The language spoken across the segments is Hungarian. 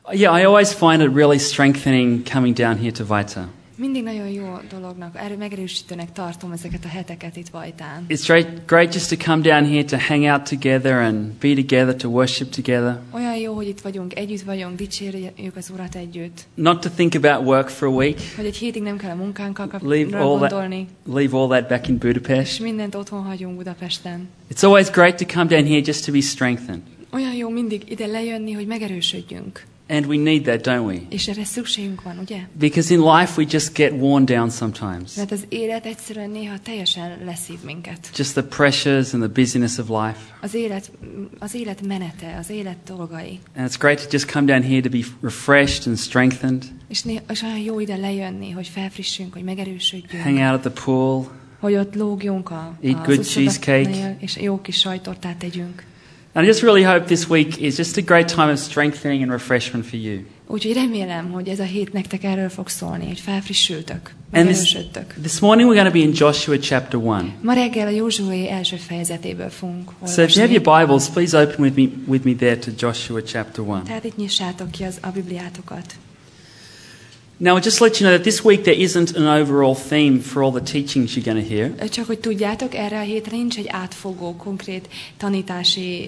Yeah, I always find it really strengthening coming down here to Vita. Mindig nagyon jó dolognak, megerősítőnek tartom ezeket a heteket itt Vajtán. It's great just to come down here to hang out together and be together, to worship together. Olyan jó, hogy itt vagyunk, együtt vagyunk, dicsérjük az Urat együtt. Not to think about work for a week. Hogy egy hétig nem kell a munkánkkal gondolni. Leave all that back in Budapest. És mindent otthon hagyunk Budapesten. It's always great to come down here just to be strengthened. Olyan jó mindig ide lejönni, hogy megerősödjünk. And we need that, don't we? És erre szükségünk van, ugye? Because in life we just get worn down sometimes. Mert az élet egyszerűen néha teljesen leszív minket. Just the pressures and the busyness of life. Az élet menete, az élet dolgai. And it's great to just come down here to be refreshed and strengthened. És olyan jó ide lejönni, hogy felfrissünk, hogy megerősödjünk. Hang out at the pool. Hogy ott lógjunk eat good cheesecake. És jó kis sajtortát tegyünk. And I just really hope this week is just a great time of strengthening and refreshment for you. Úgyhogy remélem, hogy ez a hét nektek erről fog szólni, hogy felfrissültök, megerősödtök. This morning we're going to be in Joshua chapter 1. Ma reggel a Józsué első fejezetéből fogunk olvasni. So if you have your Bibles, please open with me there to Joshua chapter 1. Tehát itt nyissátok ki a Bibliátokat. Now, I'll just let you know that this week there isn't an overall theme for all the teachings you're going to hear. Csak hogy tudjátok, erre a hétre nincs egy átfogó, konkrét tanítási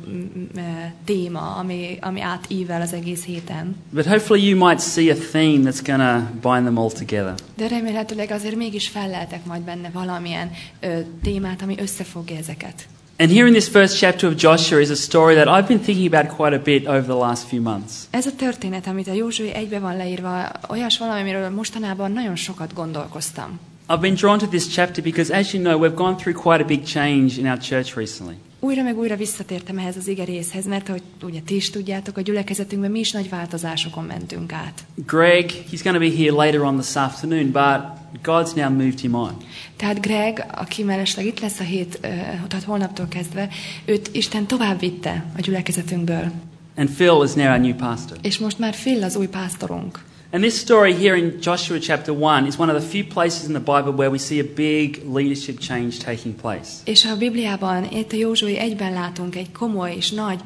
téma, ami átível az egész héten. But hopefully you might see a theme that's going to bind them all together. De remélhetőleg azért mégis felleltek majd benne valamilyen témát, ami összefogja ezeket. And here in this first chapter of Joshua is a story that I've been thinking about quite a bit over the last few months. Ez a történet, amit a Józsué 1-ben van leírva, olyas valami, amiről mostanában nagyon sokat gondolkoztam. I've been drawn to this chapter because, as you know, we've gone through quite a big change in our church recently. Újra meg újra visszatértem ehhez az ige részhez, mert ahogy ugye ti is tudjátok, a gyülekezetünkben mi is nagy változásokon mentünk át. Greg, he's going to be here later on this afternoon, but God's now moved him on. Tehát Greg, aki mellesleg itt lesz a tehát holnaptól kezdve, őt Isten tovább vitte a gyülekezetünkből. And Phil is now our new pastor. És most már Phil az új pásztorunk. And this story here in Joshua chapter 1 is one of the few places in the Bible where we see a big leadership change taking place. És a Bibliában, itt a Józsué 1-ben látunk egy komoly és nagy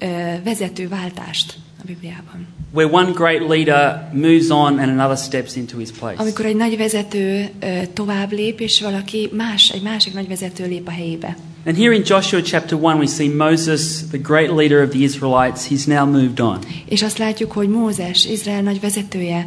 vezetőváltást a Bibliában. Where one great leader moves on and another steps into his place. Amikor egy nagy vezető tovább lép, és egy másik nagy vezető lép a helyébe. And here in Joshua chapter 1 we see Moses, the great leader of the Israelites, he's now moved on. És azt látjuk, hogy Mózes, Izrael nagy vezetője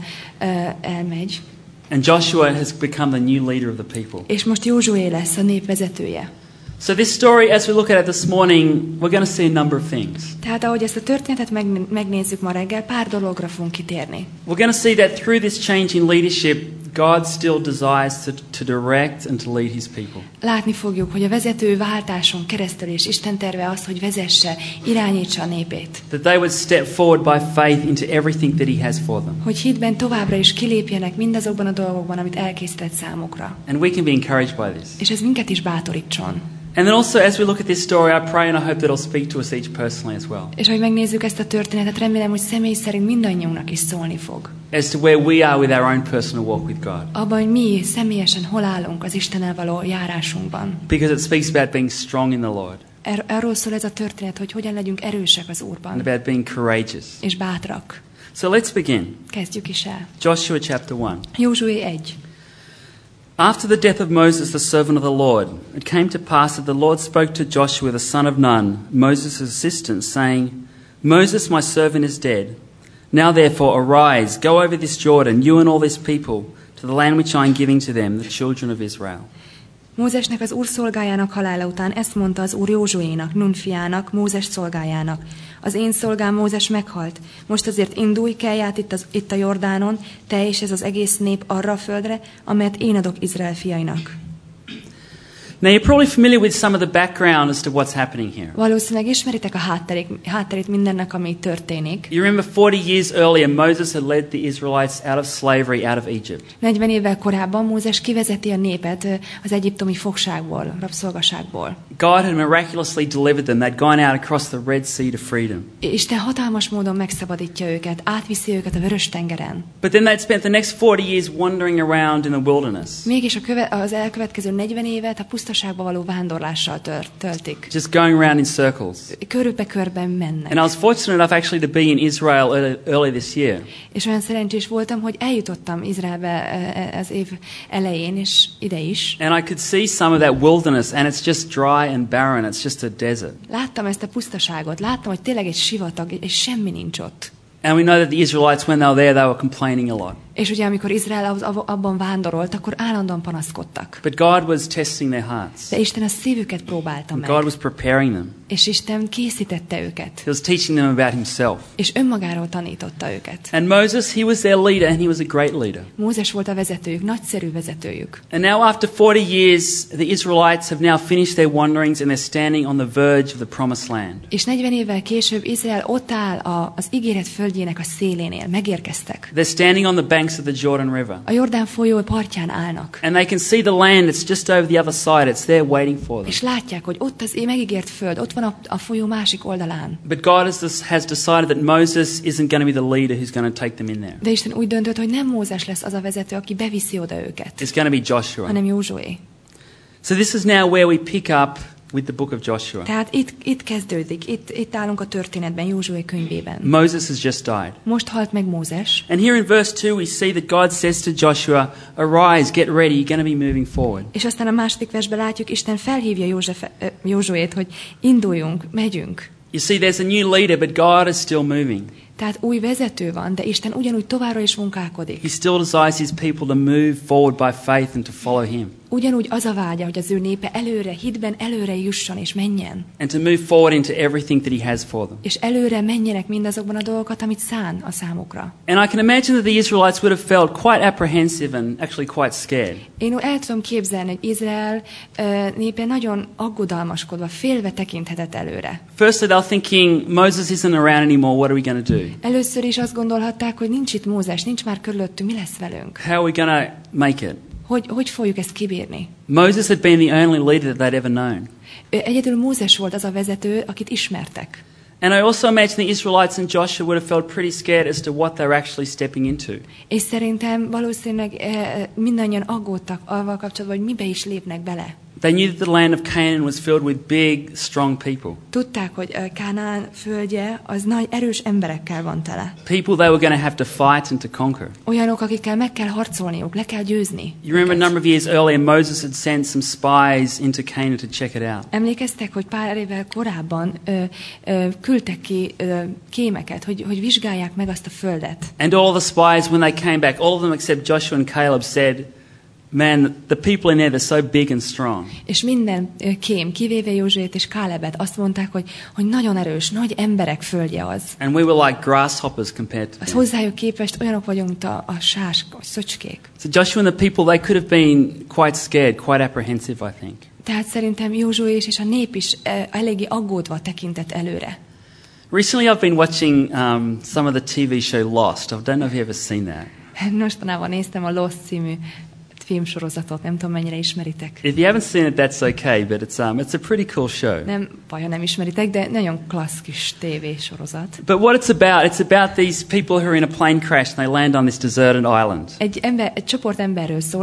elmegy. And Joshua has become the new leader of the people. És most Józsué lesz a nép vezetője. So this story, as we look at it this morning, we're going to see a number of things. Tehát ahogy ezt a történetet megnézzük ma reggel, pár dologra fogunk kitérni. We're going to see that through this change in leadership, God still desires to direct and to lead his people. Látni fogjuk, hogy a vezető váltáson keresztül és Isten terve az, hogy vezesse, irányítsa a népét. That they would step forward by faith into everything that he has for them. Hogy hitben továbbra is kilépjenek mindazokban a dolgokban, amit elkészített számukra. And we can be encouraged by this. És ez minket is bátorítson. And then also, as we look at this story, I pray and I hope that it'll speak to us each personally as well. És ahogy megnézzük ezt a történetet, remélem, hogy személy szerint mindannyiunknak is szólni fog. As to where we are with our own personal walk with God. Abban, hogy mi személyesen hol állunk az Istennel való járásunkban. Because it speaks about being strong in the Lord. Arról szól ez a történet, hogy hogyan legyünk erősek az Úrban. And about being courageous. És bátrak. So let's begin. Kezdjük is el. Joshua chapter 1. Józsué 1. After the death of Moses, the servant of the Lord, it came to pass that the Lord spoke to Joshua, the son of Nun, Moses' assistant, saying, Moses, my servant, is dead. Now therefore arise, go over this Jordan, you and all this people, to the land which I am giving to them, the children of Israel. Mózesnek az Úr szolgájának halála után ezt mondta az Úr Józsuénak, Nun fiának, Mózes szolgájának. Az én szolgám Mózes meghalt. Most azért indulj, kelj át itt a Jordánon, te és ez az egész nép arra a földre, amelyet én adok Izrael fiainak. Now you're probably familiar with some of the background as to what's happening here. Valószínűleg ismeritek a hátterét mindennek, ami történik. You remember 40 years earlier Moses had led the Israelites out of slavery, out of Egypt. 40 évvel korábban Mózes kivezeti a népet az egyiptomi fogságból, rabszolgaságból. God had miraculously delivered them. They'd gone out across the Red Sea to freedom. Isten hatalmas módon megszabadítja őket, átviszi őket a Vörös-tengeren. But then they'd spent the next 40 years wandering around in the wilderness. Mégis az elkövetkező 40 évet a pusztaságban pusztaságba való vándorlással töltik. just going around in circles. Körbe-körben mennek. And I was fortunate enough actually to be in Israel early this year. És olyan szerencsés voltam, hogy eljutottam Izraelbe az év elején, és ide is. And I could see some of that wilderness, and it's just dry and barren. It's just a desert. Láttam ezt a pusztaságot, láttam, hogy tényleg egy sivatag, és semmi nincs ott. And we know that the Israelites, when they were there, they were complaining a lot. És ugye amikor Izrael abban vándorolt, akkor állandóan panaszkodtak. But God was testing their hearts. De Isten a szívüket próbálta And meg. God was preparing them. És Isten készítette őket. He was teaching them about himself. És önmagáról tanította őket. And Moses, he was their leader, and he was a great leader. Mózes volt a vezetőjük, nagyszerű vezetőjük. And now after 40 years, the Israelites have now finished their wanderings, and they're standing on the verge of the promised land. És 40 évvel később Izrael ott áll az ígéret földjének a szélénél. Megérkeztek. They're standing on the banks of the Jordan River. A Jordán folyó partján állnak. And they can see the land, it's just over the other side, it's there waiting for them. És látják, hogy ott az megígért föld, ott van a folyó másik oldalán. But God has decided that Moses isn't going to be the leader who's going to take them in there. De Isten úgy döntött, hogy nem Mózes lesz az a vezető, aki beviszi oda őket, It's going to be Joshua. hanem Józsué. So this is now where we pick up with the book of Joshua. Tehát itt kezdődik, itt állunk a történetben, Józsué könyvében. Moses has just died. Most halt meg Mózes, And here in verse 2 we see that God says to Joshua, "Arise, get ready, you're going to be moving forward." és aztán a második versben látjuk, Isten felhívja Józsuét, hogy induljunk, megyünk. You see there's a new leader, but God is still moving. Tehát új vezető van, de Isten ugyanúgy továbbra is munkálkodik. He still desires his people to move forward by faith and to follow him. Ugyanúgy az a vágya, hogy az ő népe előre, hitben előre jusson és menjen. And to move forward into everything that he has for them. És előre menjenek mindazokban a dolgokat, amit szán a számukra. And I can imagine that the Israelites would have felt quite apprehensive and actually quite scared. Én el tudom képzelni, hogy Izrael népe nagyon aggodalmaskodva, félve tekinthetett előre. Firstly, they're thinking, Moses isn't around anymore, what are we going to do? Először is azt gondolhatták, hogy nincs itt Mózes, nincs már körülöttünk, mi lesz velünk? How are we going to make it? Hogy fogjuk ezt kibírni? Moses had been the only leader that they'd ever known. Egyedül Mózes volt az a vezető, akit ismertek. And I also imagine the Israelites and Joshua would have felt pretty scared as to what they were actually stepping into. És szerintem valószínűleg mindannyian aggódtak avval kapcsolatban, hogy mibe is lépnek bele. They knew that the land of Canaan was filled with big, strong people. Tudták, hogy Kánaán földje az nagy, erős emberekkel van tele. People they were going to have to fight and to conquer. Olyanok, akikkel meg kell harcolniuk, le kell győzni. You remember a number of years earlier, Moses had sent some spies into Canaan to check it out. Emlékeztek, hogy pár évvel korábban küldtek ki kémeket, hogy vizsgálják meg azt a földet. And all the spies, when they came back, all of them except Joshua and Caleb said, "Man, the people in there, they're so big and strong." És minden kém, kivéve Józsuét és Kálebet, azt mondták, hogy nagyon erős, nagy emberek földje az. And we were like grasshoppers compared to Az them. hozzájuk képest olyanok vagyunk, mint a sás, a szöcskék. So Joshua and the people, they could have been quite scared, quite apprehensive, I think. Tehát szerintem Józsué és a nép is eléggé aggódva tekintett előre. Recently I've been watching some of the TV show Lost. I don't know if you've ever seen that. Mostanában néztem a Lost című filmsorozatot, nem tudom, mennyire ismeritek. If you haven't seen it, that's okay, but it's a pretty cool show. Nem baj, ha nem ismeritek, de nagyon klassz kis tévésorozat. But what it's about these people who are in a plane crash and they land on this deserted island. Egy csoport emberről szól,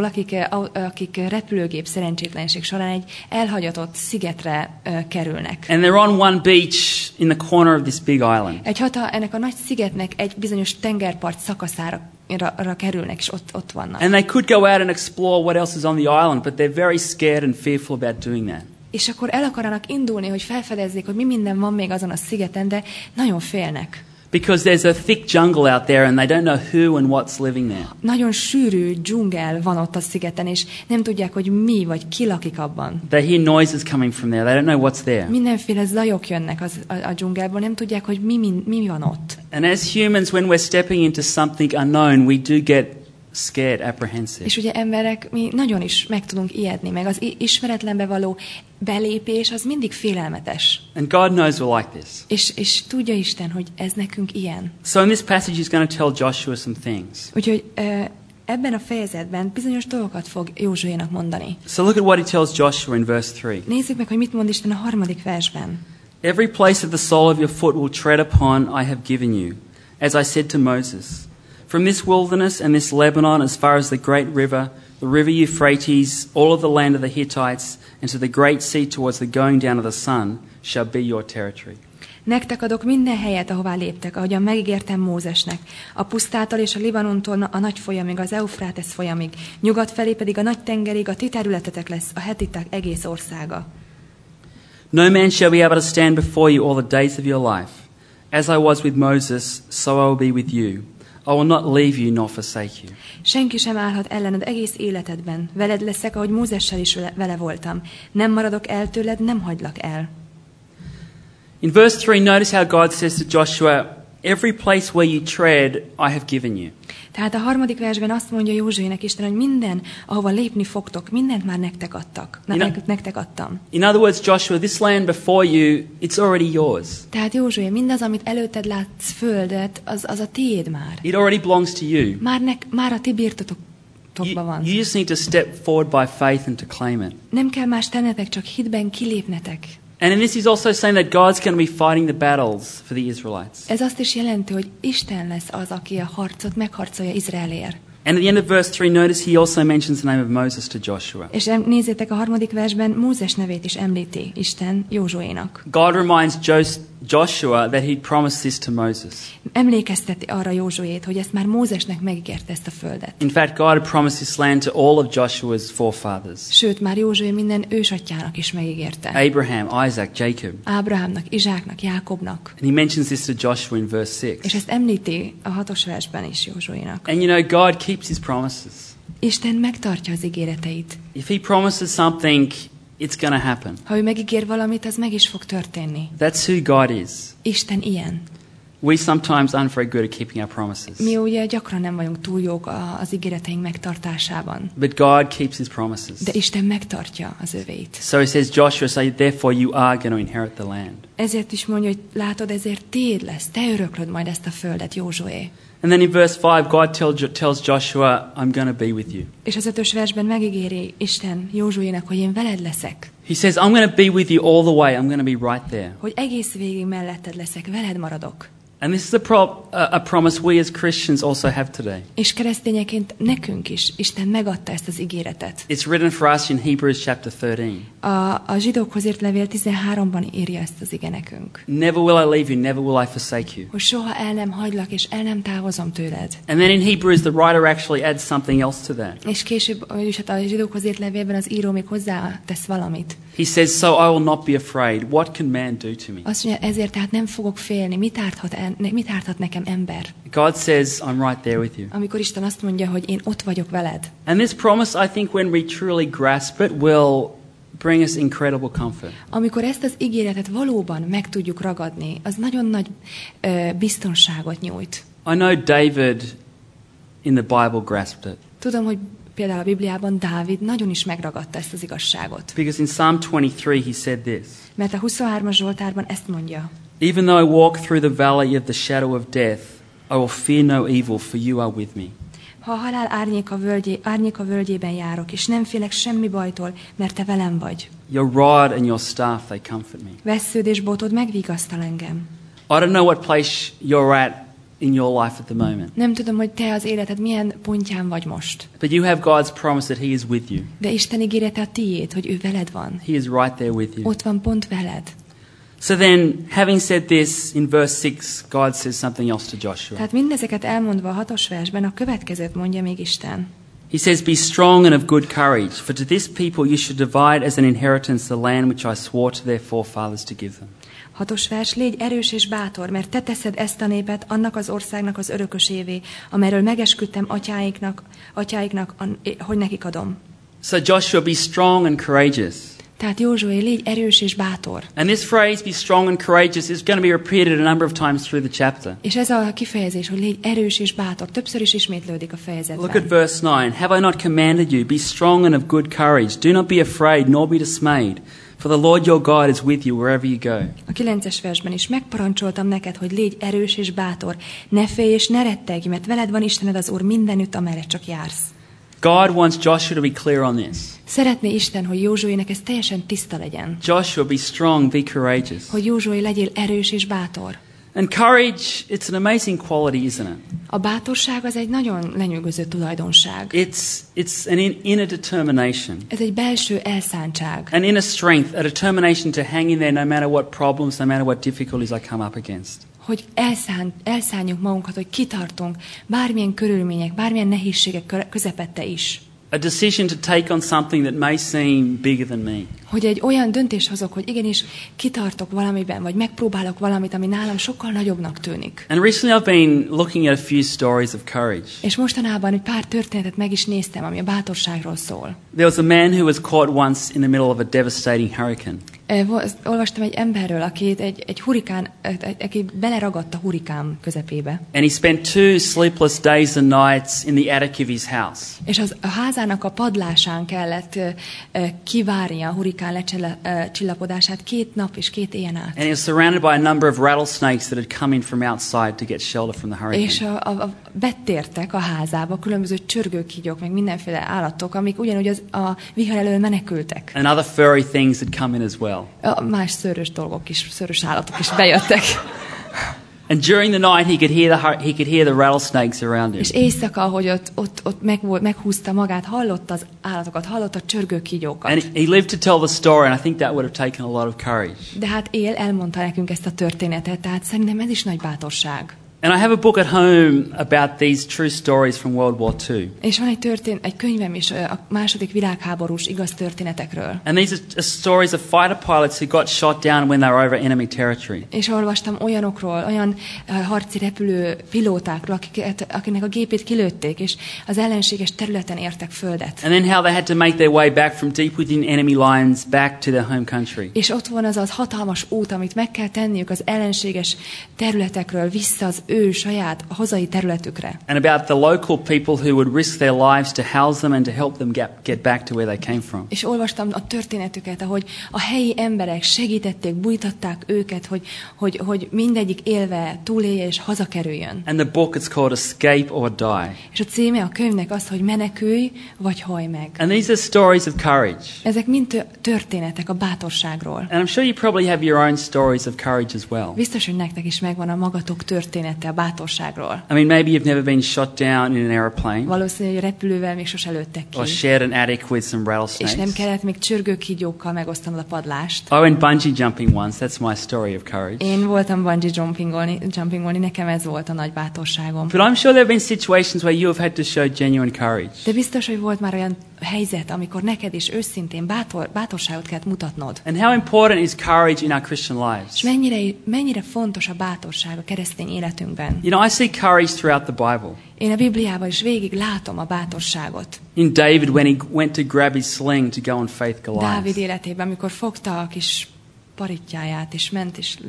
akik repülőgép szerencsétlenség során egy elhagyatott szigetre kerülnek. And they're on one beach in the corner of this big island. Ennek a nagy szigetnek egy bizonyos tengerpart szakaszára kerülnek, és ott vannak. And they could go out and explore what else is on the island, but they're very scared and fearful about doing that. És akkor el akarnak indulni, hogy felfedezzék, hogy mi minden van még azon a szigeten, de nagyon félnek. Because there's a thick jungle out there and they don't know who and what's living there. Nagyon sűrű dzsungel van ott a szigeten, és nem tudják, hogy mi vagy ki lakik abban. They hear noises coming from there. They don't know what's there. Mindenféle zajok jönnek a dzsungelből, nem tudják, hogy mi van ott. And as humans, when we're stepping into something unknown, we do get scared, apprehensive. És ugye emberek, mi nagyon is meg tudunk ijedni, meg az ismeretlenbe való belépés az mindig félelmetes. And God knows we're like this. És tudja Isten, hogy ez nekünk ilyen. So in this passage he's going to tell Joshua some things. Úgyhogy ebben a fejezetben bizonyos dolgokat fog Józsuénak mondani. So look at what he tells Joshua in verse 3. Nézzük meg, hogy mit mond Isten a 3. versben. Every place that the sole of your foot will tread upon I have given you, as I said to Moses. From this wilderness and this Lebanon as far as the great river the river Euphrates, all of the land of the Hittites, and to the great sea towards the going down of the sun shall be your territory. Nektek adok minden helyet, ahová léptek, ahogyan megígértem Mózesnek. A pusztától és a Libanontól a nagy folyamig, az Eufrátesz folyamig, nyugat felé pedig a nagy tengerig a ti területetek lesz, a hetiták egész országa. No man shall be able to stand before you all the days of your life. As I was with Moses, so I will be with you. I will not leave you nor forsake you. Senki sem állhat ellened egész életedben. Veled leszek, ahogy Mózessel is vele voltam. Nem maradok el tőled, nem hagylak el. In verse 3, notice how God says to Joshua, every place where you tread, I have given you. Tehát a 3. versben azt mondja Józsuének Isten, hogy minden, ahova lépni fogtok, mindent már nektek adtak. Nektek adtam. In other words, Joshua, this land before you, it's already yours. Tehát Józsué, mindaz, amit előtted látsz földet, az a tiéd már. It already belongs to you. Már a ti birtokban van. You just need to step forward by faith and to claim it. Nem kell más tennetek, csak hitben kilépnetek. And this is also saying that God's going to be fighting the battles for the Israelites. Ez azt is jelenti, hogy Isten lesz az, aki a harcot megharcolja Izraelért. And at the end of verse 3, notice he also mentions the name of Moses to Joshua. És nézzétek, a 3. versben Mózes nevét is említi Isten Józsuénak. God reminds Joshua that he'd promised this to Moses. Emlékezteti arra Józsuét, hogy ezt már Mózesnek megígérte ezt a földet. In fact, God had promised this land to all of Joshua's forefathers. Sőt, már Józsué minden ősatyjának is megígérte. Abraham, Isaac, Jacob. Ábrahámnak, Izsáknak, Jákobnak. And he mentions this to Joshua in verse 6. És ezt említi a 6. versben is Józsuénak. And you know, God keeps his promises. Isten megtartja az ígéreteit. If he promises something, it's going to happen. Ha ő megígér valamit, az meg is fog történni. That's who God is. Isten ilyen. We sometimes aren't very good at keeping our promises. Mi ugye gyakran nem vagyunk túl jók az ígéreteink megtartásában. But God keeps his promises. De Isten megtartja az övéit. So he says, Joshua, say, therefore you are going to inherit the land. Ezért is mondja, hogy látod, ezért tiéd lesz, te öröklöd majd ezt a földet, Józsué. And then in verse 5, God tells Joshua, I'm going to be with you. És az 5. versben megígéri Isten Józsuénak, hogy én veled leszek. He says, I'm going to be with you all the way. I'm going to be right there. Hogy egész végig melletted leszek, veled maradok. And this is a promise we as Christians also have today. És keresztényeként nekünk is Isten megadta ezt az ígéretet. It's written for us in Hebrews chapter 13. A zsidókhoz írt levél 13-ban írja ezt az ige nekünk. Never will I leave you, never will I forsake you. Hogy soha el nem hagylak, és el nem távozom tőled. And then in Hebrews the writer actually adds something else to that. És később, vagyis hát a zsidókhoz írt levélben az író még hozzátesz valamit. He says, so I will not be afraid. What can man do to me? Azt mondja, ezért tehát nem fogok félni. Mit árthat nekem ember? God says, I'm right there with you. Amikor Isten azt mondja, hogy én ott vagyok veled. And this promise, I think, when we truly grasp it, will bring us incredible comfort. Amikor ezt az ígéretet valóban meg tudjuk ragadni, az nagyon nagy biztonságot nyújt. I know David in the Bible grasped it. Tudom, hogy például a Bibliában Dávid nagyon is megragadta ezt az igazságot. Because in Psalm 23 he said this. Mert a 23-as Zsoltárban ezt mondja. Even though I walk through the valley of the shadow of death, I will fear no evil, for you are with me. Ha a halál árnyéka völgyében járok, és nem félek semmi bajtól, mert te velem vagy. Your rod and your staff, they comfort me. Vessződ és botod megvigasztal engem. I don't know what place you're at in your life at the moment. Nem tudom, hogy te az életed milyen pontján vagy most. But you have God's promise that he is with you. De Isten ígérete a tiéd, hogy ő veled van. He is right there with you. Ott van pont veled. So then, having said this, in verse 6, God says something else to Joshua. Tehát mindezeket elmondva a 6. versben a következőt mondja még Isten. He says, be strong and of good courage, for to this people you should divide as an inheritance the land which I swore to their forefathers to give them. 6. vers, légy erős és bátor, mert te teszed ezt a népet annak az országnak az örökösévé, amelyről megesküdtem atyáiknak, hogy nekik adom. So Joshua, be strong and courageous. Tehát Józsué, légy erős és bátor. And this phrase, be strong and courageous, is going to be repeated a number of times through the chapter. És ez a kifejezés, hogy légy erős és bátor, többször is ismétlődik a fejezetben. Look at verse 9. Have I not commanded you? Be strong and of good courage. Do not be afraid, nor be dismayed. For the Lord your God is with you wherever you go. A 9. versben is megparancsoltam neked, hogy légy erős és bátor. Ne félj és ne rettegj, mert veled van Istened az Úr mindenütt, amerre csak jársz. God wants Joshua to be clear on this. Szeretné Isten, hogy Józsuének ez teljesen tiszta legyen. Joshua, be strong, be courageous. Hogy Józsué legyél erős és bátor. And courage, it's an amazing quality, isn't it? A bátorság az egy nagyon lenyűgöző tulajdonság. It's an inner determination. Ez egy belső elszántság. An inner strength, a determination to hang in there no matter what problems, no matter what difficulties I come up against. Hogy elszánjuk magunkat, hogy kitartunk bármilyen körülmények, bármilyen nehézségek közepette is. A decision to take on something that may seem bigger than me. Hogy egy olyan döntést hozok, hogy igenis kitartok valamiben, vagy megpróbálok valamit, ami nálam sokkal nagyobbnak tűnik. And recently I've been looking at a few stories of courage. És mostanában egy pár történetet meg is néztem, ami a bátorságról szól. There was a man who was caught once in the middle of a devastating hurricane. Olvastam egy emberről, egy hurikán, aki beleragadt a hurikán közepébe. And he spent 2 sleepless days and nights in the attic of his house. És a házának a padlásán kellett kivárnia a hurikán lecsillapodását 2 nap és 2 éjjel át. And he was surrounded by a number of rattlesnakes that had come in from outside to get shelter from the hurricane. És betértek a házába különböző csörgőkígyók, meg mindenféle állatok, amik ugyanúgy a vihar elől menekültek. And other furry things had come in as well. Más szőrös dolgok is, szőrös állatok is bejöttek. And during the night he could hear the rattlesnakes around him. És éjszaka, ahogy ott meghúzta magát, hallotta az állatokat, hallotta a csörgőkígyókat. And he lived to tell the story, and I think that would have taken a lot of courage. De hát elmondta nekünk ezt a történetet, tehát szerintem ez is nagy bátorság. And I have a book at home about these true stories from World War II. És van egy könyvem is a második világháborús igaz történetekről. And these are stories of fighter pilots who got shot down when they were over enemy territory. És olvastam olyanokról, olyan harci repülő pilótákról, akinek a gépét kilőtték, és az ellenséges területen értek földet. And then how they had to make their way back from deep within enemy lines back to their home country. És ott van az hatalmas út, amit meg kell tenniük az ellenséges területekről vissza az ő saját hazai területükre. And about the local people who would risk their lives to house them and to help them get back to where they came from. És olvastam a történetüket, ahogy a helyi emberek segítették, bújtatták őket, hogy mindegyik élve túlélje és hazakerüljön. And the book is called Escape or Die. És a címe a könyvnek az, hogy menekülj vagy halj meg. And these are stories of courage. Ezek mind történetek a bátorságról. And I'm sure you probably have your own stories of courage as well. Biztos, hogy nektek is megvan a magatok története a bátorságról. I mean, maybe you've never been shot down in an airplane. Valószínűleg, hogy repülővel még sose lőttek ki. Or shared an attic with some rattlesnakes. És nem kellett még csörgőkígyókkal megosztanod a padlást. I went bungee jumping once. That's my story of courage. Én voltam bungee jumpingolni, nekem ez volt a nagy bátorságom. But I'm sure there have been situations where you have had to show genuine courage. De biztos, hogy volt már olyan helyzet, amikor neked is őszintén bátorságot kellett mutatnod. And how important is courage in our Christian lives? És mennyire fontos a bátorság a keresztény életünkben. You know, I see courage throughout the Bible. Én a Bibliában is végig látom a bátorságot. In David, when he went to grab his sling to go and face Goliath. Dávid életében, amikor fogta a kis paritjáját, és ment, és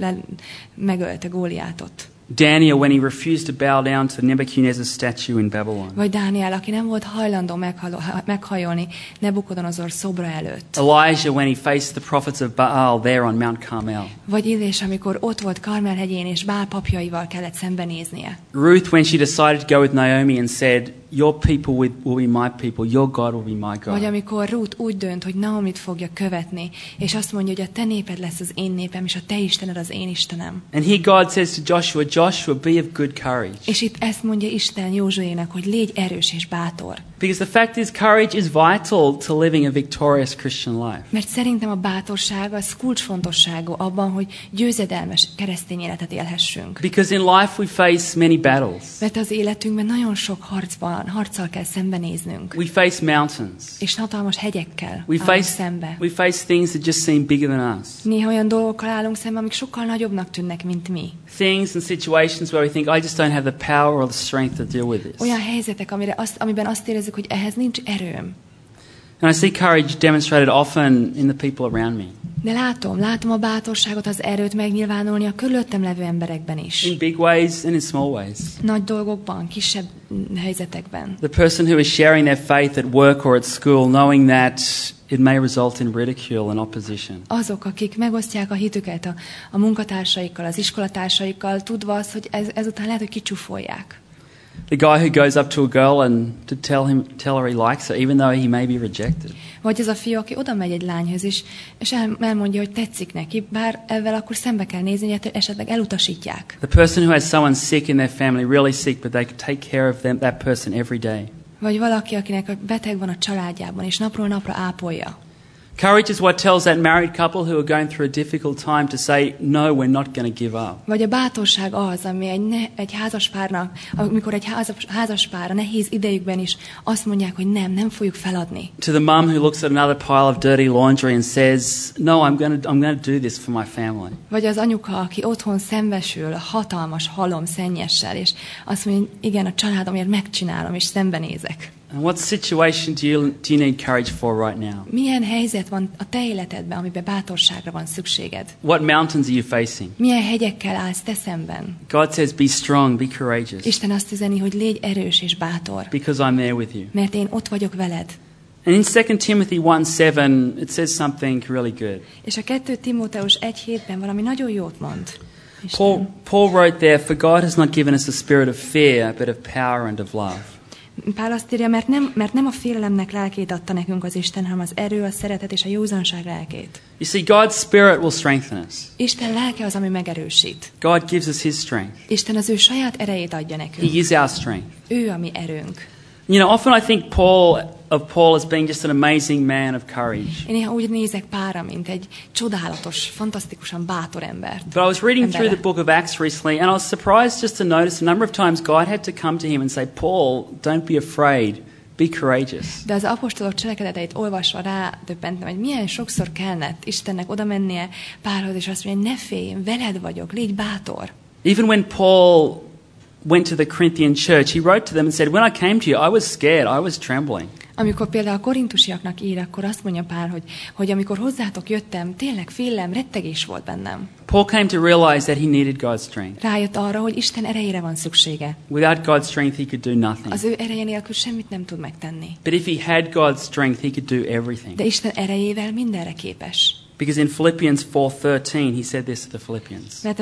megölte Góliátot. Daniel, when he refused to bow down to Nebuchadnezzar's statue in Babylon. Vagy Dániel, aki nem volt hajlandó meghajolni Nebukodonozor szobra előtt. Elijah, when he faced the prophets of Baal there on Mount Carmel. Vagy Illés, amikor ott volt Karmel hegyén, és Bál papjaival kellett szembenéznie. Ruth, when she decided to go with Naomi and said, "Your people will be my people, your God will be my God." Vagy amikor Ruth úgy dönt, hogy Naomit fogja követni, és azt mondja, hogy a te néped lesz az én népem, és a te Istened az én Istenem. And here God says to Joshua, Joshua, be of good courage. És itt ezt mondja Isten Józsuénak, hogy légy erős és bátor. Because the fact is, courage is vital to living a victorious Christian life. Mert szerintem a bátorság az kulcsfontosságú abban, hogy győzedelmes keresztény életet élhessünk. Because in life we face many battles. Mert az életünkben nagyon sok harccal kell szembenéznünk. We face mountains. És hatalmas hegyekkel We szembe. face things that just seem bigger than us. Néha olyan dolgokkal állunk szembe, amik sokkal nagyobbnak tűnnek, mint mi. Things and situations where we think, I just don't have the power or the strength to deal with this. Olyan helyzetek, amiben azt érezzük, hogy ehhez nincs erőm. And I see courage demonstrated often in the people around me. De látom a bátorságot, az erőt megnyilvánulni a körülöttem levő emberekben is. In big ways and in small ways. Nagy dolgokban, kisebb helyzetekben. The person who is sharing their faith at work or at school, knowing that it may result in ridicule and opposition. Azok, akik megosztják a hitüket a munkatársaikkal, az iskolatársaikkal, tudva azt, hogy ezután lehet, hogy kicsúfolják. The guy who goes up to a girl and to tell her he likes her, even though he may be rejected. Vagy az a fiú, aki oda megy egy lányhoz is, és elmondja, hogy tetszik neki, bár ezzel akkor szembe kell nézni, hogy esetleg elutasítják. The person who has someone sick in their family, really sick, but they take care of that person every day. Vagy valaki, akinek a beteg van a családjában, és napról napra ápolja. Courage is what tells that married couple who are going through a difficult time to say, no, we're not going to give up. Vagy a bátorság az, ami egy házaspárnak, amikor egy házaspár a nehéz idejükben is azt mondják, hogy nem fogjuk feladni. To the mum who looks at another pile of dirty laundry and says, no, I'm going to do this for my family. Vagy az anyuka, aki otthon szembesül a hatalmas halom szennyessel, és azt mondja, igen, a családomért megcsinálom, és szembenézek. And what situation do you need courage for right now? Milyen helyzet van a te életedben, amiben bátorságra van szükséged? What mountains are you facing? Milyen hegyekkel állsz te szemben? God says, be strong, be courageous. Isten azt üzeni, hogy légy erős és bátor. Because I'm there with you. Mert én ott vagyok veled. And in 2 Timothy 1:7, it says something really good. És a 2 Timóteus 1:7-ben valami nagyon jót mond. Paul wrote there, for God has not given us a spirit of fear, but of power and of love. Pál azt írja, mert nem a félelemnek lelkét adta nekünk az Isten, hanem az erő, a szeretet és a józanság lelkét. You see, God's Spirit will strengthen us. Isten lelke az, ami megerősít. God gives us His strength. Isten az ő saját erejét adja nekünk. He is our strength. Ő a mi erőnk. You know, often I think of Paul as being just an amazing man of courage. Én néha úgy nézek Pálra, mint egy csodálatos, fantasztikusan bátor embert. But I was reading through the book of Acts recently, and I was surprised just to notice a number of times God had to come to him and say, Paul, don't be afraid, be courageous. De az apostolok cselekedeteit olvasva rádöbbentem, hogy milyen sokszor kellett Istennek oda mennie Pálhoz, és azt mondja, ne félj, én veled vagyok, légy bátor. Even when Paul went to the Corinthian church, he wrote to them and said, when I came to you, I was scared, I was trembling. Amikor például a korintusiaknak ír, akkor azt mondja Pál, hogy amikor hozzátok jöttem, tényleg félelem, rettegés volt bennem. Paul came to realize that he needed God's strength. Rájött arra, hogy Isten erejére van szüksége. Without God's strength, he could do nothing. Az ő ereje nélkül semmit nem tud megtenni. But if he had God's strength, he could do everything. De Isten erejével mindenre képes. Because in Philippians 4:13, he said this to the Philippians. Mert a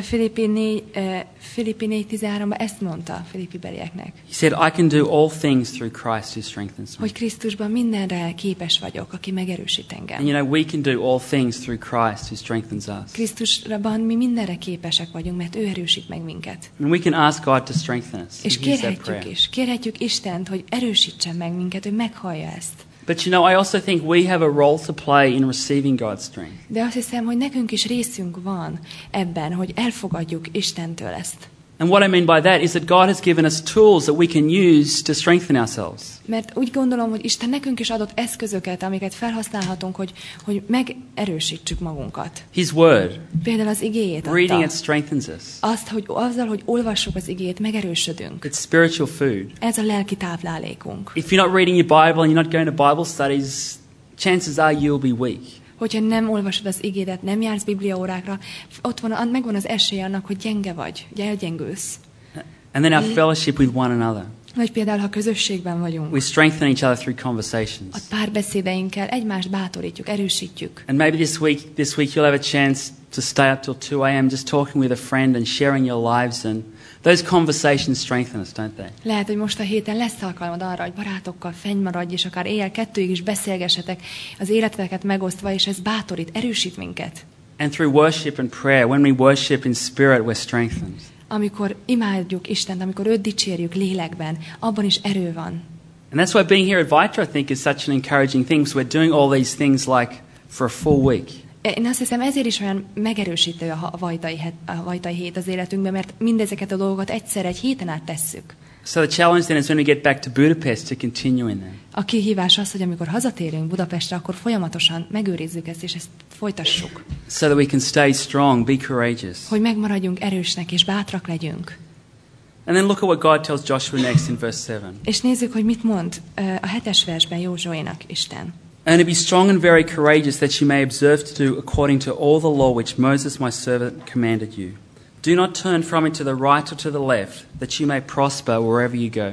Filippi 4:13-ban ezt mondta a Filippi belieknek. He said, I can do all things through Christ who strengthens me. Hogy Krisztusban mindenre képes vagyok, aki megerősít engem. And you know, we can do all things through Christ who strengthens us. Krisztusban mi mindenre képesek vagyunk, mert ő erősít meg minket. And we can ask God to strengthen us. És kérhetjük Istent, hogy erősítsen meg minket, hogy meghallja ezt. But you know, I also think we have a role to play in receiving God's strength. De azt hiszem, hogy nekünk is részünk van ebben, hogy elfogadjuk Istentől ezt. And what I mean by that is that God has given us tools that we can use to strengthen ourselves. Mert úgy gondolom, hogy Isten nekünk is adott eszközöket, amiket felhasználhatunk, hogy megerősítsük magunkat. His word. Például az igéjét adta. Reading it strengthens us. Azt, hogy azzal, hogy olvassuk az igét, megerősödünk. It's spiritual food. Ez a lelki táplálékunk. If you're not reading your Bible and you're not going to Bible studies, chances are you'll be weak. Hogyha nem olvasod az igédet, nem jársz bibliaórákra, megvan az esély annak, hogy gyenge vagy, hogy elgyengülsz. And then our fellowship with one another. Vagy például, ha közösségben vagyunk. We strengthen each other through conversations. A párbeszédeinkkel egymást bátorítjuk, erősítjük. And maybe this week you'll have a chance to stay up till 2 a.m. just talking with a friend and sharing your lives, and those conversations strengthen us, don't they? Lehet, hogy most a héten lesz alkalmad arra, hogy barátokkal fennmaradj, és akár éjjel 2-ig is beszélgessetek, az életeteket megosztva, és ez bátorít, erősít minket. And through worship and prayer, when we worship in spirit, we're strengthened. Amikor imádjuk Istent, amikor őt dicsérjük lélekben, abban is erő van. And that's why being here at Vitra, I think, is such an encouraging thing. So we're doing all these things like for a full week. Én azt hiszem, ezért is olyan megerősítő a vajtai hét az életünkben, mert mindezeket a dolgokat egyszer egy héten át tesszük. So the challenge then is when we get back to Budapest to continue in them. A kihívás az, hogy amikor hazatérünk Budapestre, akkor folyamatosan megőrizzük ezt, és ezt folytassuk. So that we can stay strong, be courageous. Hogy megmaradjunk erősnek és bátrak legyünk. And then look at what God tells Joshua next in verse 7. És nézzük, hogy mit mond a 7. versben Józsuénak Isten. And to be strong and very courageous, that you may observe to do according to all the law which Moses my servant commanded you. Do not turn from it to the right or to the left, that you may prosper wherever you go.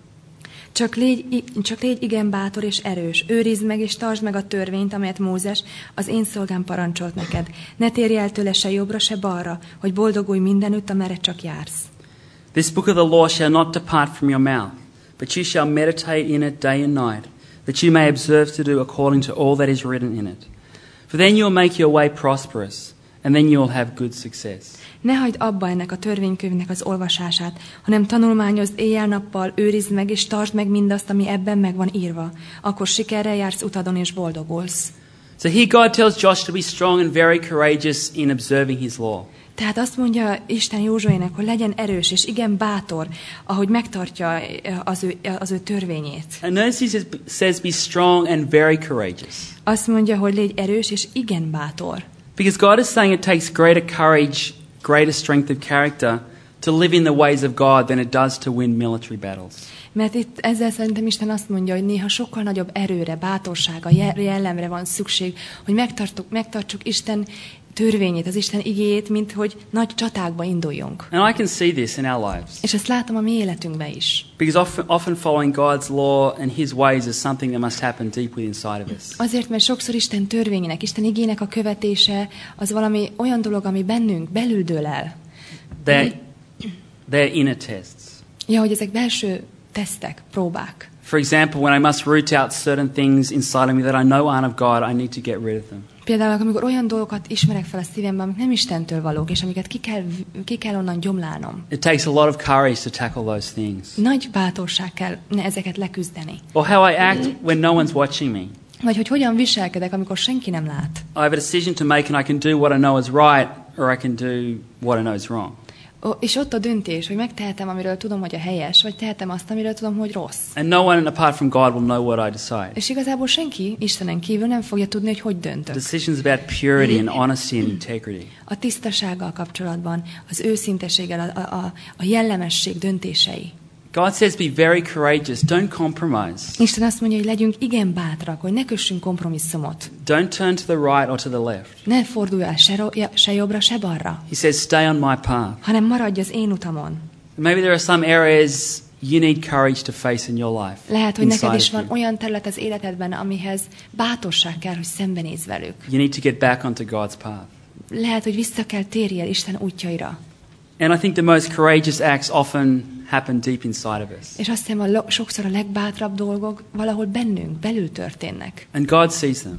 Csak légy igen bátor és erős, őrizd meg és tartsd meg a törvényt, amelyet Mózes, az én szolgám parancsolt neked. Ne térj el tőle se jobbra, se balra, hogy boldogulj mindenütt, amerre csak jársz. This book of the law shall not depart from your mouth, but you shall meditate in it day and night, that you may observe to do according to all that is written in it. For then you will make your way prosperous, and then you will have good success. Ne hagyd abba ennek a törvénykönyvnek az olvasását, hanem tanulmányozd éjjel-nappal, őrizd meg és tartsd meg mindazt, ami ebben meg van írva. Akkor sikerrel jársz utadon és boldogulsz. So here God tells Joshua to be strong and very courageous in observing his law. Tehát azt mondja Isten Józsuének, hogy legyen erős és igen bátor, ahogy megtartja az ő törvényét. And notice he says be strong and very courageous. Azt mondja, hogy légy erős és igen bátor. Because God is saying it takes greater courage, greater strength of character to live in the ways of God than it does to win military battles. Mert itt ezzel szerintem Isten azt mondja, hogy néha sokkal nagyobb erőre, bátorsága, jellemre van szükség, hogy megtartsuk Isten törvényét, az Isten igéjét, mint hogy nagy csatákba induljunk. And I can see this in our lives. És ezt látom a mi életünkben is. Because often following God's law and His ways is something that must happen deep within inside of us. Azért, mert sokszor Isten törvényének, Isten igének a követése az valami olyan dolog, ami bennünk belül dől el. They're inner tests. Ja, hogy ezek belső tesztek, próbák. For example, when I must root out certain things inside of me that I know aren't of God, I need to get rid of them. Például, amikor olyan dolgokat ismerek fel a szívemben, amik nem Istentől valók, és amiket ki kell onnan gyomlálnom. It takes a lot of courage to tackle those things. Nagy bátorság kell ezeket leküzdeni. Or how I act when no one's watching me. Vagy hogy hogyan viselkedek, amikor senki nem lát. I have a decision to make and I can do what I know is right, or I can do what I know is wrong. És ott a döntés, hogy megtehetem, amiről tudom, hogy a helyes, vagy tehetem azt, amiről tudom, hogy rossz. And no one apart from God will know what I decide. És igazából senki Istenen kívül nem fogja tudni, hogy döntök. Decisions about purity and honesty and integrity. A tisztasággal kapcsolatban, az őszinteséggel, a jellemesség döntései. God says be very courageous, don't compromise. Isten azt mondja, hogy legyünk igen bátrak, hogy ne kössünk kompromisszumot. Don't turn to the right or to the left. Ne fordulj el se jobbra, se balra. He says stay on my path. Hanem maradj az én utamon. Maybe there are some areas you need courage to face in your life. Lehet, hogy neked is van olyan terület az életedben, amihez bátorság kell, hogy szembenézz velük. You need to get back onto God's path. Lehet, hogy vissza kell térjél Isten útjaira. And I think the most courageous acts often happen deep inside of us. És azt hiszem, sokszor a legbátrabb dolgok valahol bennünk, belül történnek. And God sees them.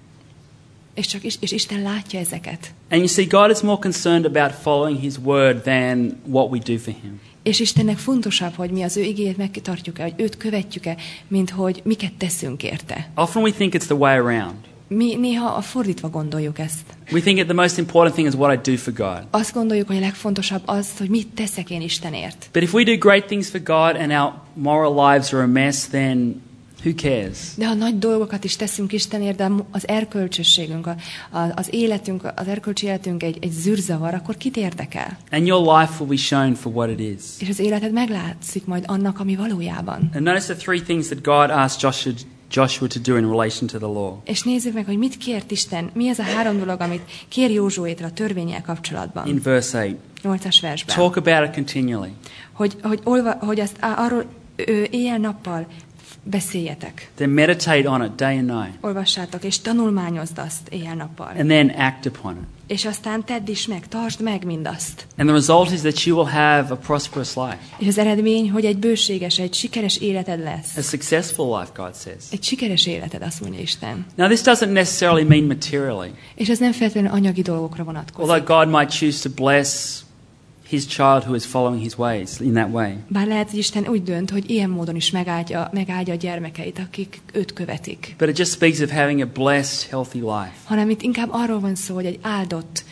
És Isten látja ezeket. And you see, God is more concerned about following His word than what we do for Him. És Istennek fontosabb, hogy mi az ő igéjét megtartjuk-e, hogy őt követjük-e, mint hogy miket teszünk érte. Often we think it's the way around. Mi néha fordítva gondoljuk ezt. We think that the most important thing is what I do for God. Azt gondoljuk, hogy a legfontosabb az, hogy mit teszek én Istenért. But if we do great things for God and our moral lives are a mess, then who cares? De ha nagy dolgokat is teszünk Istenért, de az erkölcsösségünk, az életünk, az erkölcsi életünk egy zűrzavar, akkor kit érdekel? And your life will be shown for what it is. És az életed meglátszik majd annak, ami valójában. And notice the three things that God asked Joshua to do in relation to the law. És nézzük meg, hogy mit kért Isten, mi ez a 3 dolog, amit kér Józsuétől a törvénnyel kapcsolatban. In verse 8. 8-as versben. Talk about it continually. Hogy azt arról éjjel-nappal beszéljetek. Then meditate on it day and night. Olvassátok, és tanulmányozd azt éjjel-nappal. And then act upon it. És aztán tedd is meg, tartsd meg mindazt. And the result is that you will have a prosperous life. És az eredmény, hogy egy bőséges, egy sikeres életed lesz. A successful life, God says. Egy sikeres életed, azt mondja Isten. Now this doesn't necessarily mean materially. És ez nem feltétlenül anyagi dolgokra vonatkozik. Although God might choose to bless His child who is following His ways in that way. Bár lehet, hogy Isten úgy dönt, hogy ilyen módon is megáldja a gyermekeit, akik őt követik. But it just speaks of having a blessed, healthy life. Hanem itt inkább arról van szó, hogy egy áldott,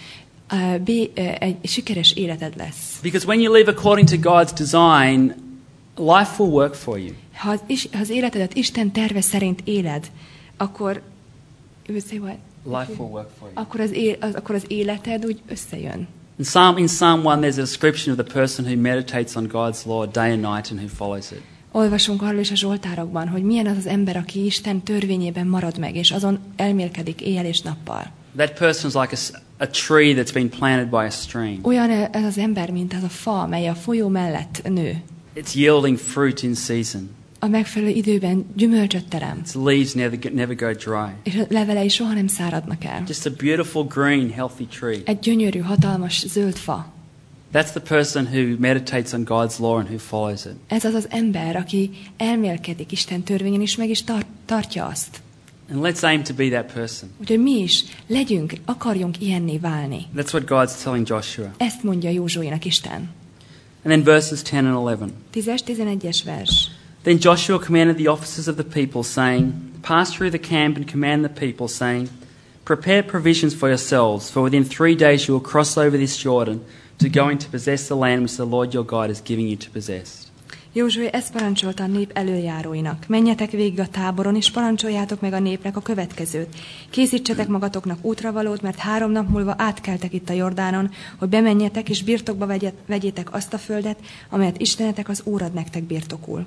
egy sikeres életed lesz. Because when you live according to God's design, life will work for you. Ha az életedet Isten terve szerint éled, akkor Life will work for you. akkor az életed úgy összejön. In Psalm 1 there's a description of the person who meditates on God's law day and night and who follows it. Olvasunk arról is a Zsoltárokban, hogy milyen az az ember, aki Isten törvényében marad meg, és azon elmélkedik éjjel és nappal. That person is like a tree that's been planted by a stream. Olyan ez az ember, mint az a fa, mely a folyó mellett nő. It's yielding fruit in season. A megfelelő időben gyümölcsöt terem. Its leaves never go dry. És a levelei soha nem száradnak el. Just a beautiful green, healthy tree. Egy gyönyörű, hatalmas zöld fa. That's the person who meditates on God's law and who follows it. Ez az az ember, aki elmélkedik Isten törvényen, és meg is tartja azt. And let's aim to be that person. Úgyhogy mi is akarjunk ilyenné válni. That's what God's telling Joshua. Ezt mondja Józsuénak Isten. And then verses 10 and 11. 10-11-es vers. Then Joshua commanded the officers of the people, saying, Pass through the camp and command the people, saying, Prepare provisions for yourselves, for within 3 days you will cross over this Jordan to go in to possess the land which the Lord your God is giving you to possess. Józsué ezt parancsolta a nép elöljáróinak. Menjetek végig a táboron, és parancsoljátok meg a népnek a következőt. Készítsetek magatoknak útravalót, mert 3 nap múlva átkeltek itt a Jordánon, hogy bemenjetek, és birtokba vegyétek azt a földet, amelyet Istenetek az Úr ad nektek birtokul.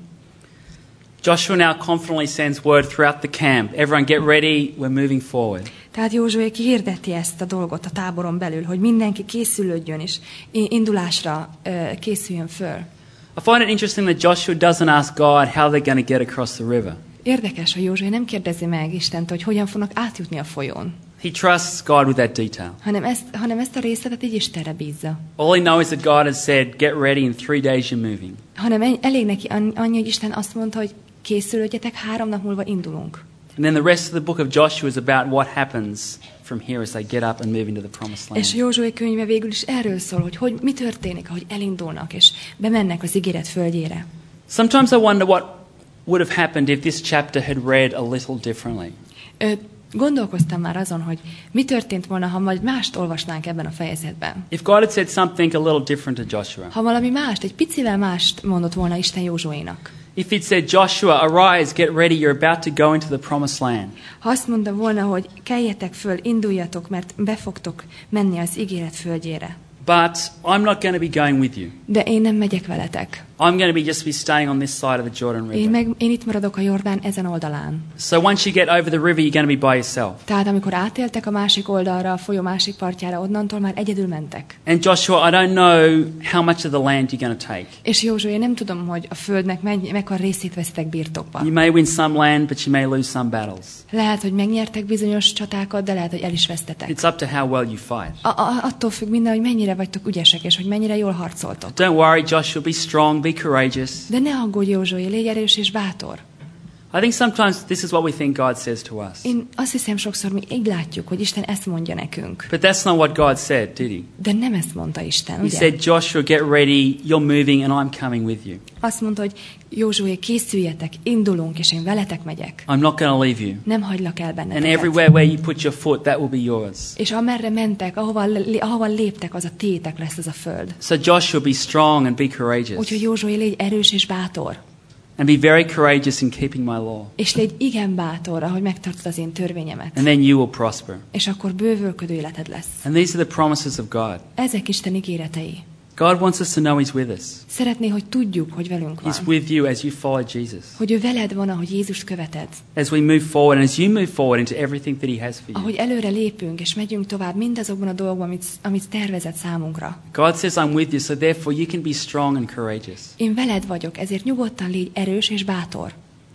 Joshua now confidently sends word throughout the camp. Everyone get ready, we're moving forward. Tehát Józsué kihirdeti ezt a dolgot a táboron belül, hogy mindenki készülődjön, és indulásra készüljön föl. I find it interesting that Joshua doesn't ask God how they're going to get across the river. Érdekes, hogy Józsué nem kérdezi meg Istent, hogy hogyan fognak átjutni a folyón. He trusts God with that detail. Hanem ezt a részletet így Istenre bízza. All he knows is that God has said, get ready, in 3 days you're moving. Hanem elég neki annyi, hogy Isten azt mondta, hogy készülődjetek, 3 nap múlva indulunk. And then the rest of the book of Joshua is about what happens from here as they get up and move into the promised land. És Józsué könyve végül is erről szól, hogy mi történik, ahogy elindulnak és bemennek az ígéret földjére. Sometimes I wonder what would have happened if this chapter had read a little differently. Gondolkoztam már azon, hogy mi történt volna, ha majd mást olvasnánk ebben a fejezetben. If God had said something a little different to Joshua. Ha valami mást, egy picivel mást mondott volna Isten Józsuénak. If he'd said, Joshua, arise, get ready, you're about to go into the promised land. Ha azt mondta volna, hogy keljetek föl, induljatok, mert be fogtok menni az ígéret földjére. But I'm not going to be going with you. De én nem megyek veletek. I'm going to be staying on this side of the Jordan River. Én itt maradok a Jordán ezen oldalán. So once you get over the river, you're going to be by yourself. Tehát amikor átéltek a másik oldalra, a folyó másik partjára, onnantól már egyedül mentek. And Joshua, I don't know how much of the land you're going to take. És Józsué, nem tudom, hogy a földnek mekkora részét veszitek birtokba. You may win some land, but you may lose some battles. Lehet, hogy megnyertek bizonyos csatákat, de lehet, hogy el is vesztetek. It's up to how well you fight. Attól függ minden, hogy mennyire vagytok ügyesek, és hogy mennyire jól harcoltok. Don't worry, Joshua, be strong, be courageous. De ne aggódj, Józsué, légy erős és bátor. I think sometimes this is what we think God says to us. Én azt hiszem, sokszor mi így látjuk, hogy Isten ezt mondja nekünk. But that's not what God said, did he? De nem ezt mondta Isten, He ugye? said, Joshua, get ready, you're moving and I'm coming with you. Azt mondta, hogy Józsué, készüljetek, indulunk, és én veletek megyek. I'm not going to leave you. Nem hagylak el And benneteket. everywhere where you put your foot, that will be yours. És amerre mentek, ahova léptek, az a tiétek lesz az a föld. So Joshua, be strong and be courageous. Úgyhogy Józsué, légy erős és bátor. And be very courageous in keeping my law. És légy igen bátor, ahogy megtartod az én törvényemet. And then you will prosper. És akkor bővölködő életed lesz. And these are the promises of God. Ezek Isten ígéretei. God wants us to know He's with us. Szeretné, hogy tudjuk, hogy velünk van. He's with you as you follow Jesus. Hogy ő veled van, ahogy Jézust követed. As we move forward and as you move forward into everything that He has for you. Ahogy előre lépünk, és megyünk tovább mindazokban a dolgokban, amit tervezett számunkra. God says, I'm with you, so therefore you can be strong and courageous. Én veled vagyok, ezért nyugodtan légy erős és bátor.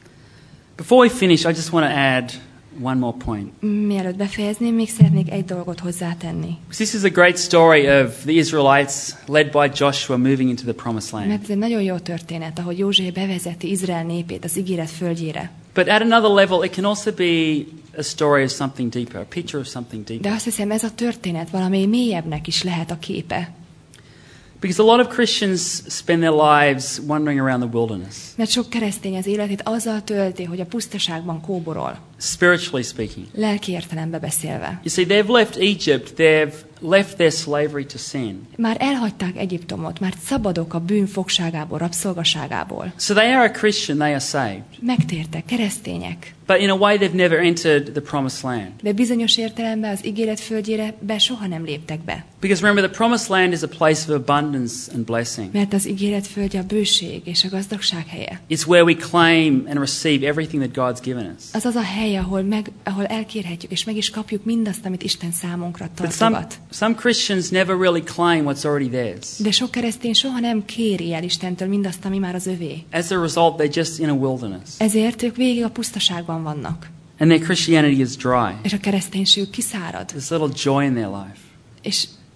Before we finish, I just want to add one more point. Mielőtt befejezném, még szeretnék egy dolgot hozzátenni. This is a great story of the Israelites led by Joshua moving into the promised land. Mert ez egy nagyon jó történet, ahogy Józsué bevezeti Izrael népét az ígéret földjére. But at another level, it can also be a story of something deeper, a picture of something De deeper. azt hiszem, ez a történet valami mélyebbnek is lehet a képe. Because a lot of Christians spend their lives wandering around the wilderness, Mert sok keresztény az életét azzal tölti, hogy a pusztaságban kóborol, spiritually speaking. lelki értelembe beszélve. You see, they've left Egypt, they've left their slavery to sin. Már elhagyták Egyiptomot, már szabadok a bűn fogságából, rabszolgaságából. So they are a Christian, they are saved. Megtértek, keresztények. But in a way they've never entered the promised land. De bizonyos értelemben az ígéret földjére soha nem léptek be. Because remember, the promised land is a place of abundance and blessing. Mert az ígéret földje a bőség és a gazdagság helye. It's where we claim and receive everything that God's given us. Az a hely, ahol elkérhetjük és meg is kapjuk mindazt, amit Isten számunkra But tartogat. some Christians never really claim what's already theirs. De sok keresztény soha nem kéri el Istentől mindazt, ami már az övé. As a result, they're just in a wilderness. Ezért ők végig a pusztaságban vannak. And their Christianity is dry. És a kereszténységük kiszárad. There's little joy in their life. És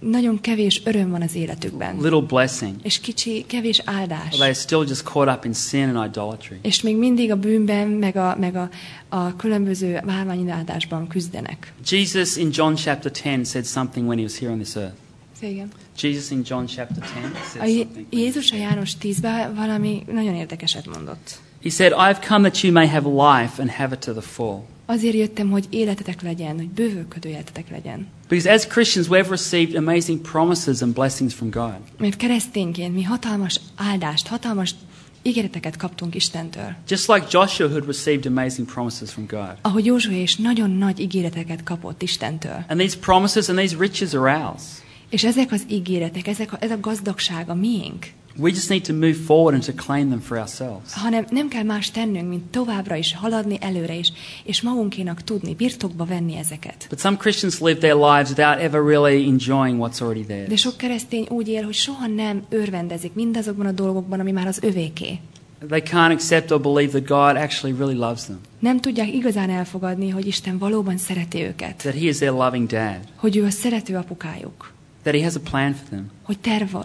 nagyon kevés öröm van az életükben. little blessing. És kevés áldás. They're still just caught up in sin and idolatry. És még mindig a bűnben, meg a különböző bálványimádásban küzdenek. Jesus in John chapter 10 said something when he was here on this earth. Igen. Jesus in John chapter 10 said something. Jézus a János 10-ben valami nagyon érdekeset mondott. He said, I've come that you may have life and have it to the full. Azért jöttem, hogy életetek legyen, hogy bővölködő életetek legyen. Because as Christians, we've received amazing promises and blessings from God. Mert keresztényként mi hatalmas áldást, hatalmas ígéreteket kaptunk Istentől. Just like Joshua who had received amazing promises from God. Ahogy Józsué is nagyon nagy ígéreteket kapott Istentől. And these promises and these riches are ours. És ezek az ígéretek, ez a gazdagság a miénk. We just need to move forward and to claim them for ourselves. Hanem nem kell más tennünk, mint továbbra is haladni előre is, és magunkénak tudni, birtokba venni ezeket. But some Christians live their lives without ever really enjoying what's already there. De sok keresztény úgy él, hogy soha nem örvendezik mindazokban a dolgokban, ami már az övéké. They can't accept or believe that God actually really loves them. Nem tudják igazán elfogadni, hogy Isten valóban szereti őket. That He is their loving dad. Hogy ő a szerető apukájuk. That He has a plan for them. Hogy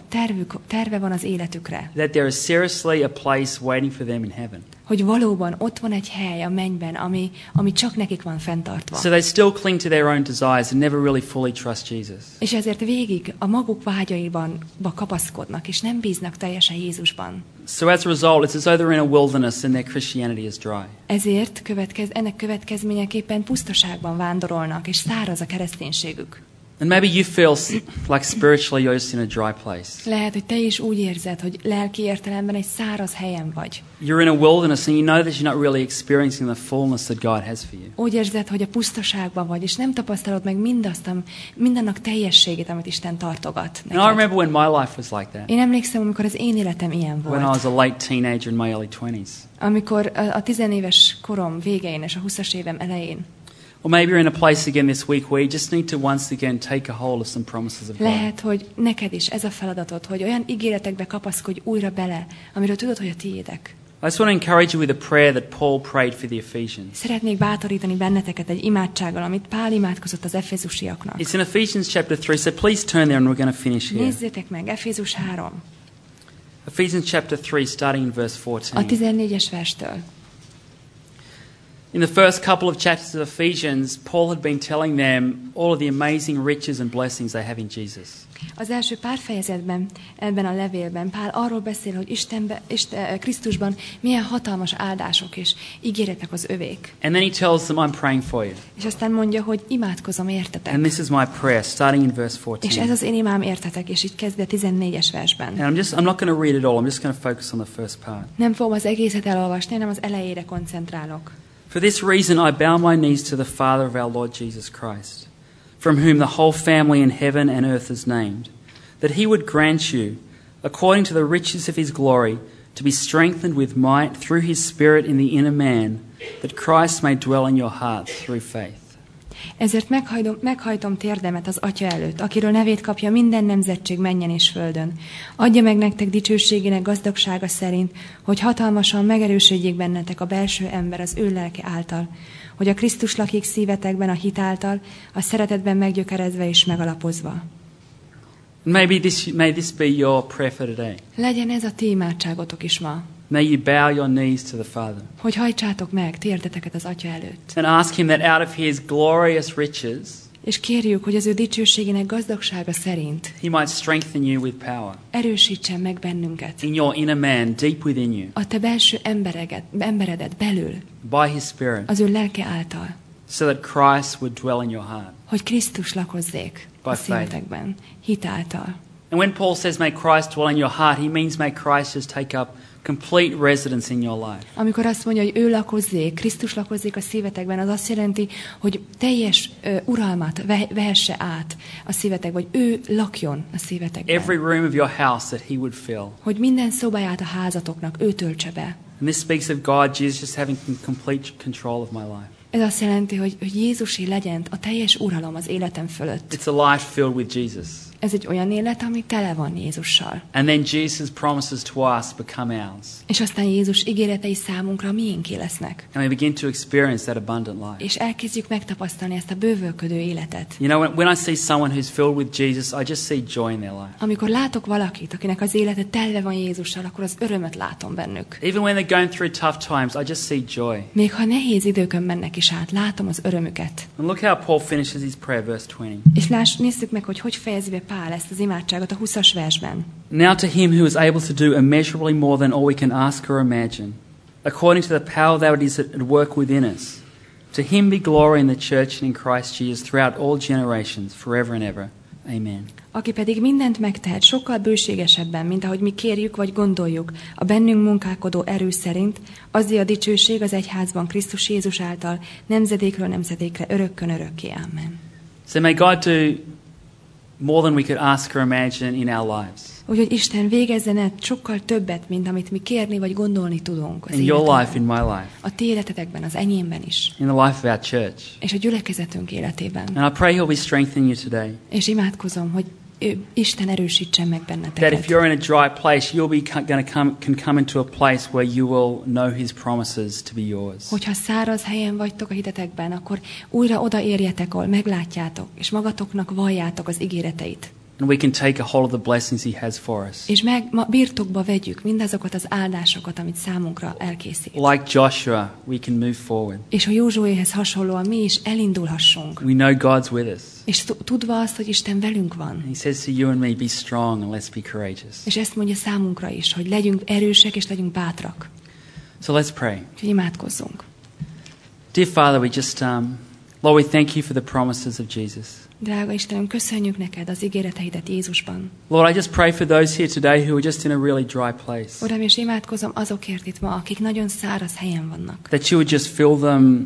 terve van az életükre. That there is seriously a place waiting for them in heaven. Hogy valóban ott van egy hely a mennyben, ami csak nekik van fenntartva. So they still cling to their own desires and never really fully trust Jesus. És ezért végig a maguk vágyaiban kapaszkodnak, és nem bíznak teljesen Jézusban. So as a result, it's as though they're in a wilderness and their Christianity is dry. Ezért ennek következményeképpen pusztaságban vándorolnak, és száraz a kereszténységük. And maybe you feel like spiritually you're just in a dry place. Lehet, hogy te is úgy érzed, hogy lelki értelemben egy száraz helyen vagy. You're in a wilderness and you know that you're not really experiencing the fullness that God has for you. Úgy érzed, hogy a pusztaságban vagy, és nem tapasztalod meg mindannak teljességét, amit Isten tartogat neked. And I remember when my life was like that. Én emlékszem, amikor az én életem ilyen When I volt. was a late teenager in my early 20s. Amikor a 10 éves korom végén és a 20-as évem elején. Or maybe you're in a place again this week where you just need to once again take a hold of some promises of God. Lehet, hogy neked is ez a feladatod, hogy olyan ígéretekbe kapaszkodj újra bele, amiről tudod, hogy a tiédek. I just want to encourage you with a prayer that Paul prayed for the Ephesians. Szeretnék bátorítani benneteket egy imádsággal, amit Pál imádkozott az efézusiaknak. It's in Ephesians chapter 3, so please turn there and we're going to finish here. Nézzétek meg, Efézus 3, Ephesians chapter 3, starting in verse a 14. 14-es verstől. In the first couple of chapters of Ephesians, Paul had been telling them all of the amazing riches and blessings they have in Jesus. Az első pár fejezetben, ebben a levélben Pál arról beszél, hogy Krisztusban milyen hatalmas áldások és ígéretek az övék. And then he tells them, I'm praying for you. És aztán mondja, hogy imádkozom értetek. And this is my prayer, starting in verse És 14. ez az én imám értetek, és így kezdve 14-es versben. And I'm not going to read it all, I'm just going to focus on the first part. Nem fogom az egészet elolvasni, hanem az elejére koncentrálok. For this reason I bow my knees to the Father of our Lord Jesus Christ, from whom the whole family in heaven and earth is named, that he would grant you, according to the riches of his glory, to be strengthened with might through his Spirit in the inner man, that Christ may dwell in your hearts through faith. Ezért meghajtom térdemet az Atya előtt, akiről nevét kapja minden nemzetség mennyen és földön. Adja meg nektek dicsőségének gazdagsága szerint, hogy hatalmasan megerősödjék bennetek a belső ember az ő lelke által, hogy a Krisztus lakik szívetekben a hit által, a szeretetben meggyökerezve és megalapozva. May this be your prayer for today. Legyen ez a ti imádságotok is ma, May you bow your knees to the Father hogy hajtsátok meg térdeteket az Atya előtt. and ask him that out of his glorious riches És kérjük, hogy az ő dicsőségének gazdagsága szerint he might strengthen you with power erősítsen meg bennünket. in your inner man, deep within you, A te belső emberedet belül, by his Spirit, az ő lelke által, so that Christ would dwell in your heart. hogy Krisztus lakozzék a szívetekben, hit által. And when Paul says may Christ dwell in your heart, he means may Christ just take up complete residence in your life. Amikor azt mondja, hogy ő lakozzék, Krisztus lakozzék a szívetekben, az azt jelenti, hogy teljes uralmat vehesse át a szívetekben, vagy ő lakjon a szívetekben. Every room of your house that he would fill. Hogy minden szobáját a házatoknak ő töltse be. And this speaks of God, Jesus, just having complete control of my life. Ez azt jelenti, hogy Jézusé legyen a teljes uralom az életem fölött. It's a life filled with Jesus. Ez egy olyan élet, ami tele van Jézussal. And then Jesus' promises to us become ours. És aztán Jézus ígéretei számunkra miénké lesznek. And we begin to experience that abundant life. És elkezdjük megtapasztalni ezt a bővölködő életet. You know, when I see someone who's filled with Jesus, I just see joy in their life. Amikor látok valakit, akinek az élete tele van Jézussal, akkor az örömöt látom bennük. Even when they're going through tough times, I just see joy. Még ha nehéz időkön mennek is át, látom az örömüket. And look how Paul finishes his prayer, verse 20. És nézzük meg, hogy fejezi be Pál ezt az imádságot a 20-as versben. Now to him who is able to do immeasurably more than all we can ask or imagine, according to the power that is at work within us, to him be glory in the church and in Christ Jesus throughout all generations, forever and ever. Amen. Aki pedig mindent megtehet sokkal bőségesebben, mint ahogy mi kérjük vagy gondoljuk, a bennünk munkálkodó erő szerint, azzé a dicsőség az egyházban Krisztus Jézus által, nemzedékről nemzedékre, örökkön örökké. Amen. So may God do more than we could ask or imagine in our lives. Úgyhogy Isten végezzen el sokkal többet, mint amit mi kérni vagy gondolni tudunk az In your life, in my life. A ti életetekben, az enyémben is. In the life of our church. És a gyülekezetünk életében. And I pray He'll be strengthening you today. És imádkozom, hogy Isten erősítsen meg That benneteket. if you're in a dry place, you'll be can come into a place where you will know His promises to be yours. Hogyha száraz helyen vagytok a hitetekben, akkor újra odaérjetek, ahol meglátjátok, és magatoknak valljátok az ígéreteit. And we can take a hold of the blessings He has for us. És birtokba vegyük mindazokat az áldásokat, amit számunkra elkészít. Like Joshua, we can move forward. És a Józsuéhez hasonlóan mi is elindulhassunk. We know God's with us. És tudva azt, hogy Isten velünk van. He says to you and me, be strong and let's be courageous. És ezt mondja számunkra is, hogy legyünk erősek és legyünk bátrak. So let's pray. Úgyhogy imádkozzunk. Dear Father, we just, Lord, we thank you for the promises of Jesus. Drága Istenem, köszönjük neked az ígéreteidet Jézusban. Lord, I just pray for those here today who are just in a really dry place. Uram, és imádkozom azokért itt ma, akik nagyon száraz helyen vannak. That you would just fill them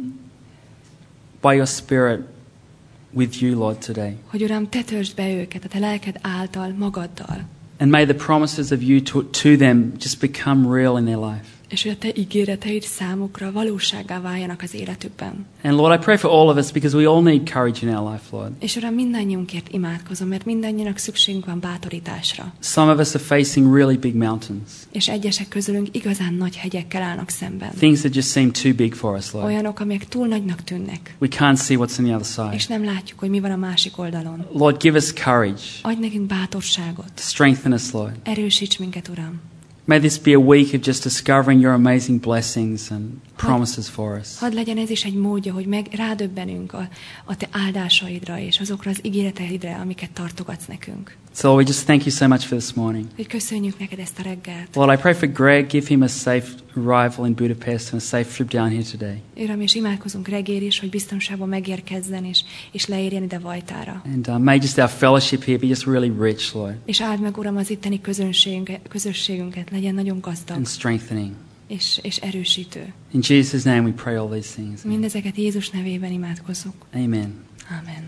by your Spirit with you, Lord, today. Hogy Uram, te töltsd be őket a te lelked által, magaddal. And may the promises of you to them just become real in their life. És hogy a te ígéreteid számukra valósággá váljanak az életükben. And Lord, I pray for all of us because we all need courage in our life, Lord. És Uram, mindannyiunkért imádkozom, mert mindannyiunknak szükségünk van bátorításra. Some of us are facing really big mountains. És egyesek közülünk igazán nagy hegyekkel állnak szemben. Things that just seem too big for us, Lord. Olyanok, amelyek túl nagynak tűnnek. We can't see what's on the other side. És nem látjuk, hogy mi van a másik oldalon. Lord, give us courage. Adj nekünk bátorságot. Strengthen us, Lord. Erősíts minket, Uram. May this be a week of just discovering your amazing blessings and promises for us. Hadd legyen ez is egy módja, hogy rádöbbenünk a te áldásaidra és azokra az ígéreteidre, amiket tartogatsz nekünk. So Lord, we just thank you so much for this morning. Hogy köszönjük neked ezt a reggelt. Lord, I pray for Greg, give him a safe arrival in Budapest and a safe trip down here today. Uram, és imádkozunk Gregér is, hogy biztonságban megérkezzen és leérjen ide Vajtára. And may just our fellowship here be just really rich, Lord. És áld meg, Uram, az itteni közösségünket, legyen nagyon gazdag. And strengthening. És erősítő. In Jesus' name we pray all these things. Mindezeket Jézus nevében imádkozunk. Amen. Amen.